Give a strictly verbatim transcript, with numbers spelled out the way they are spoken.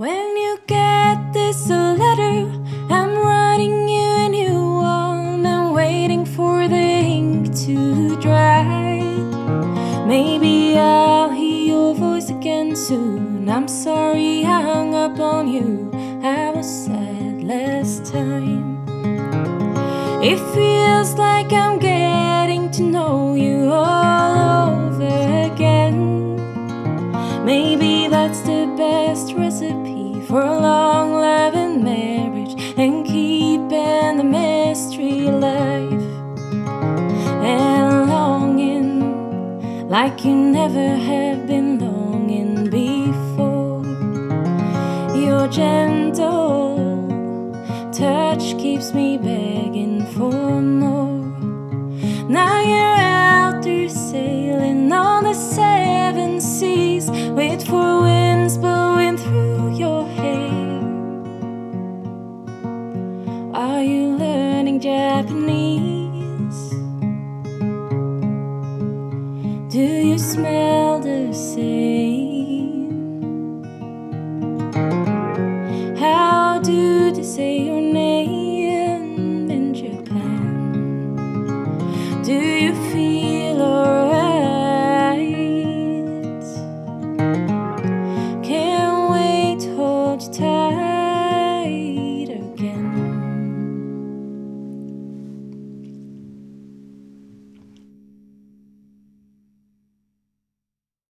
When you get this letter, I'm writing you a new one. I'm waiting for the ink to dry. Maybe I'll hear your voice again soon. I'm sorry I hung up on you. I was sad last time. It feels like I'm getting to know you all over again. Maybe that's the best recipe for a long love and marriage, and keeping the mystery alive, and longing like you never have been longing before. Your gentle touch keeps me begging for more. Now you're out there sailing on the seven seas, with four winds blowing through your hair. Are you learning Japanese? Do you smell the same? How do they say your name in Japan? Do you feel alright? Can't wait to hold you tight.